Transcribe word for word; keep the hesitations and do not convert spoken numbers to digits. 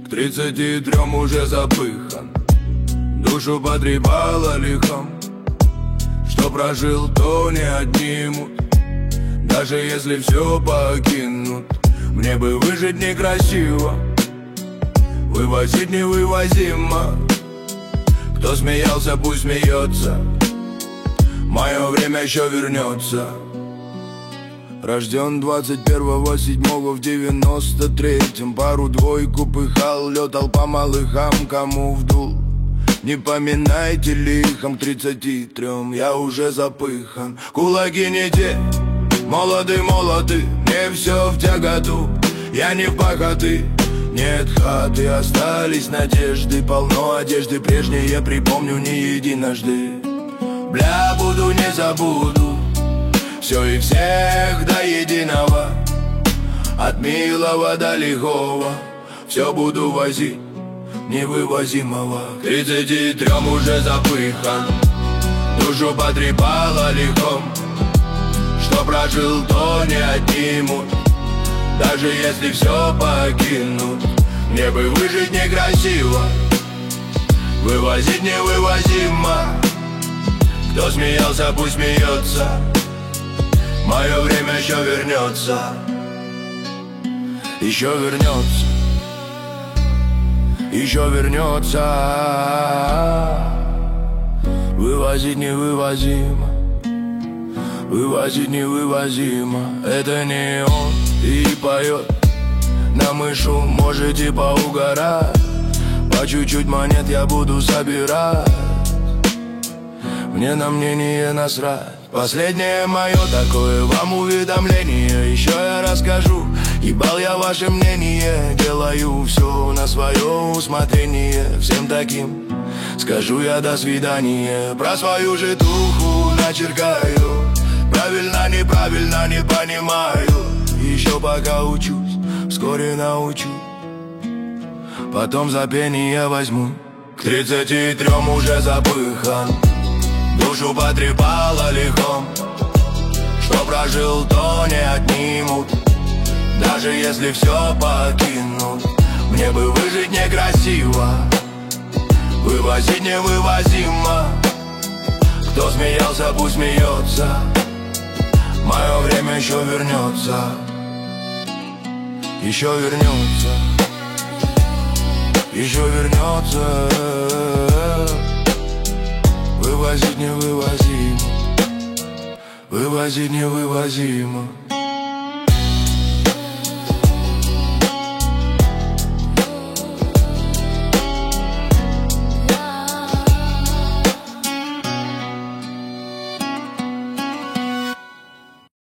К тридцати трем уже запыхан, душу потрепало лихом. Что прожил, то не отнимут, даже если все покинут. Мне бы выжить некрасиво, вывозить невывозимо. Кто смеялся, пусть смеется, мое время еще вернется. Рожден двадцать первого седьмого в девяносто третьем. Пару-двойку пыхал, летал по малыхам, кому вдул. Не поминайте лихом, к тридцати трем я уже запыхан. Кулаки не те, молоды, молоды, мне все в тяготу. Я не в похоты, нет хаты, остались надежды. Полно одежды прежней, я припомню не единожды. Бля, буду, не забуду все и всех до единого, от милого до лихого. Все буду возить невывозимого. К тридцати трем уже запыхан, душу потрепало лихом. Что прожил, то не отнимут, даже если все покинут. Мне бы выжить некрасиво, вывозить невывозимо. Кто смеялся, пусть смеется, мое время еще вернется, еще вернется, еще вернется. Вывозить невывозимо, вывозить невывозимо. Это не он и поет на мышу, можете поугарать. По чуть-чуть монет я буду собирать, мне на мнение насрать. Последнее мое такое вам уведомление. Еще я расскажу, ебал я ваше мнение. Делаю все на свое усмотрение. Всем таким скажу я до свидания. Про свою житуху начеркаю, правильно, неправильно, не понимаю. Еще пока учусь, вскоре научу, потом за пение возьму. К тридцати трем уже запыхан, душу потрепало лихом. Что прожил, то не отнимут, даже если все покинут. Мне бы выжить некрасиво, вывозить невывозимо. Кто смеялся, пусть смеется, мое время еще вернется, еще вернется, еще вернется. Вывозить невывозимо, вывозить невывозимо.